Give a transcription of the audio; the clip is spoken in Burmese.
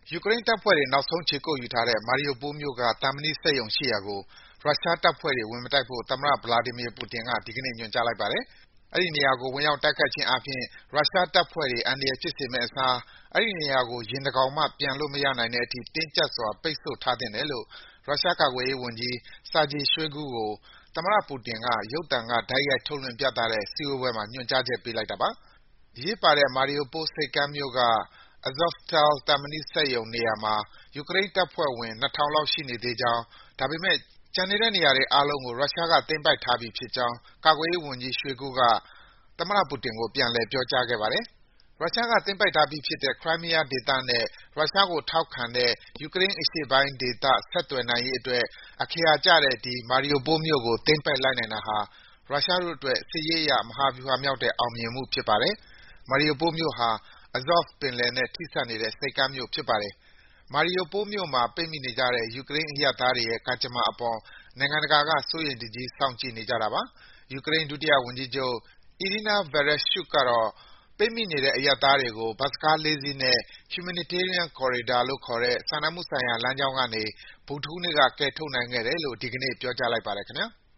ယူကရိန်းတပ်ဖွဲ့တွေနောက်ဆုံးခြေကုပ်ယူထားတဲ့ Mariupol မြို့က သံမဏိစက်ရုံရှိရာကို ရုရှားတပ်ဖွဲ့တွေ ဝင်မတိုက်ဖို့ သမ္မတ Vladimir Putin က ဒီကနေ့ ညွှန်ကြားလိုက်ပါတယ်။ အဲဒီနေရာကို ဝင်ရောက်တိုက်ခိုက်ခြင်းအားဖြင့် ရုရှားတပ်ဖွဲ့တွေ အန္တရာယ်ဖြစ်စေမယ့်အစား အဲဒီနေရာကို ယာဉ်တကောင်မှ ပျံလို့မရနိုင်တဲ့အထိ တင်းကျပ်စွာ ပိတ်ဆို့ထားသင့်တယ်လို့ ရုရှားကာကွယ်ရေးဝန်ကြီး Sergei Shoigu ကို သမ္မတပူတင်က ရုပ်သံက တိုက်ရိုက်ထုတ်လွှင့်ပြသတဲ့ စည်းဝေးပွဲမှာ ညွှန်ကြားချက်ပေးလိုက်တာပါ။ အရေးပါတဲ့ Mariupol ဆိပ်ကမ်းမြို့က Azovstal သံမဏိစက်ရုံနေရာမှာ ယူကရိန်းတပ်ဖွဲ့ဝင် ၂,၀၀၀ လောက် ရှိနေသေးကြောင်း၊ ဒါပေမယ့် ကျန်နေတဲ့နေရာတွေအားလုံးကို ရုရှားက သိမ်းပိုက်ထားပြီးဖြစ်ကြောင်း ကာကွယ်ရေးဝန်ကြီး Shoigu က သမ္မတပူတင်ကို ပြန်လည် ပြောကြားခဲ့ပါတယ်။ ရုရှားက သိမ်းပိုက်ထားပြီးဖြစ်တဲ့ Crimea ဒေသနဲ့ ရုရှားကိုထောက်ခံတဲ့ ယူကရိန်းအရှေ့ပိုင်းဒေသ ဆက်သွယ်နိုင်ရေးအတွက် အခရာကျတဲ့ ဒီ Mariupol မြို့ကို သိမ်းပိုက်လိုက်နိုင်တာဟာ ရုရှားတို့အတွက် စစ်ရေးအရ မဟာဗျူဟာမြောက်တဲ့ အောင်မြင်မှုဖြစ်ပါတယ်။ Mariupol မြို့ဟာ Azov ပင်လယ်နဲ့ ထိစပ်နေတဲ့ ဆိပ်ကမ်းမြို့ဖြစ်ပါတယ်။ Mariupol မြို့မှာ ပိတ်မိနေကြတဲ့ ယူကရိန်းအရပ်သားတွေရဲ့ ကံကြမ္မာအပေါ် နိုင်ငံတကာက စိုးရိမ်တကြီး စောင့်ကြည့်နေကြတာပါ။ ယူကရိန်း ဒုတိယဝန်ကြီးချုပ် Iryna Vereshchuk ကတော့ ပိတ်မိနေတဲ့ အရပ်သားတွေကို ဘတ်စ်ကား ၄ စီးနဲ့ Humanitarian Corridor လို့ခေါ်တဲ့ စာနာမှုဆိုင်ရာလမ်းကြောင်းကနေ ဗုဒ္ဓဟူးနေ့က ကယ်ထုတ်နိုင်ခဲ့တယ်လို့ ဒီကနေ့ ပြောကြားလိုက်ပါတယ်ခင်ဗျာ။